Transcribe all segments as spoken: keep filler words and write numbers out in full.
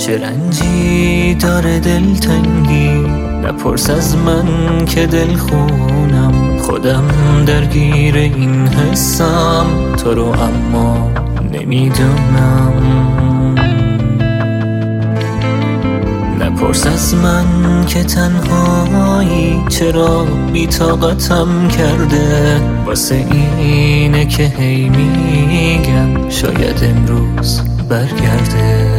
چه رنجی داره دلتنگی، نپرس از من که دل خونم، خودم درگیر این حسم، تو رو اما نمیدونم. نپرس از من که تنهایی چرا بی‌طاقتم کرده، واسه اینه که هی میگم شاید امروز برگرده.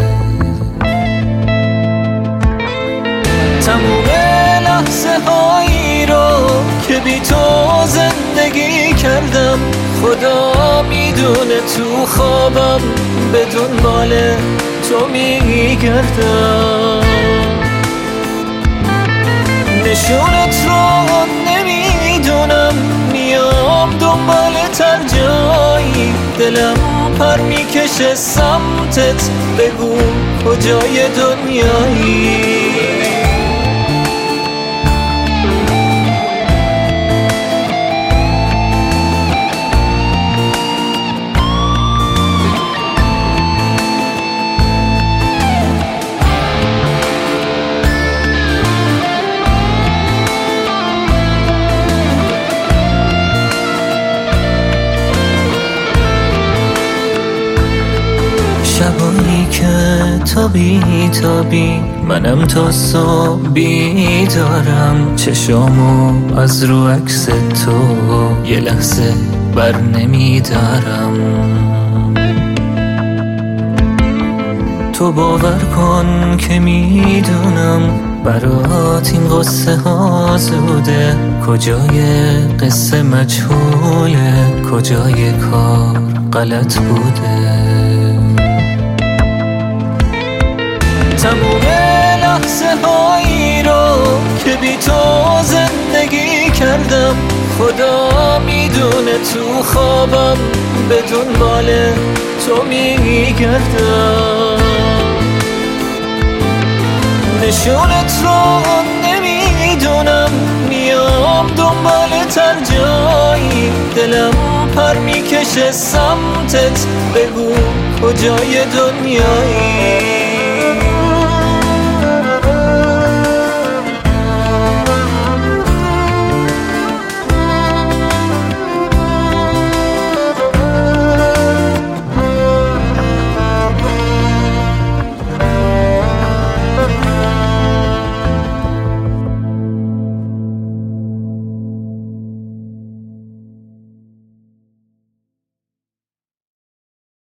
تموم لحظه هایی رو که بی تو زندگی کردم، خدا میدونه تو خوابم به دنبال تو میگردم. نشونت رو نمیدونم، میام دنبالت هر جایی، دلم پر میکشه سمتت، بگو کجای دنیایی. شبایی که تا بی تابی منم تا صبح بیدارم، چشامو از رو عکس تو یه لحظه بر نمیدارم. تو باور کن که میدونم برات این قصه ها زوده، کجای قصه مجهوله، کجای کار غلط بوده. تموم لحظه هایی رو که بی تو زندگی کردم، خدا میدونه تو خوابم به دنبال تو میگردم. نشونت رو نمیدونم، میام دنبالت هر جایی، دلم پر میکشه سمتت، بگو کجای دنیایی.